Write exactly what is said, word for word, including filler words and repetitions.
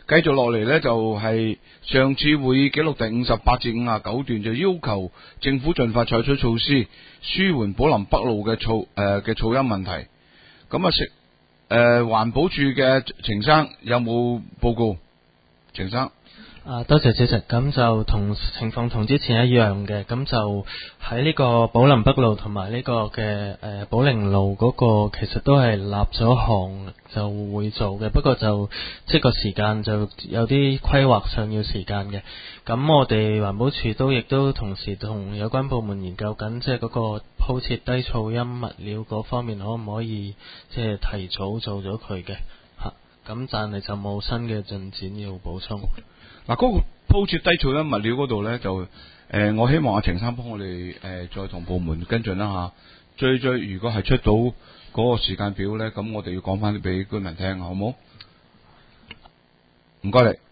繼續落嚟呢，就係上次會議記錄第五十八至五十九段，就要求政府盡快採取措施，舒緩寶林北路嘅噪誒嘅噪音問題。咁啊，食誒環保署嘅程生有冇報告？程生。 啊，多謝主席。咁就同情況同之前一樣嘅，咁就喺呢個寶林北路同埋呢個嘅誒寶靈路嗰個，其實都係立咗行就會做嘅，不過就即係個時間就有啲規劃上要時間嘅。咁我哋環保署都亦都同時同有關部門研究緊，即係嗰個鋪設低噪音物料嗰方面可唔可以即係提早做咗佢嘅嚇。咁但係就冇新嘅進展要補充。 嗱，嗰個鋪設低噪音物料嗰度咧，就誒、呃，我希望阿程生幫我哋誒、呃、再同部門跟進啦嚇。追追，如果係出到嗰個時間表咧，咁我哋要講翻啲俾居民聽，好冇？唔該你。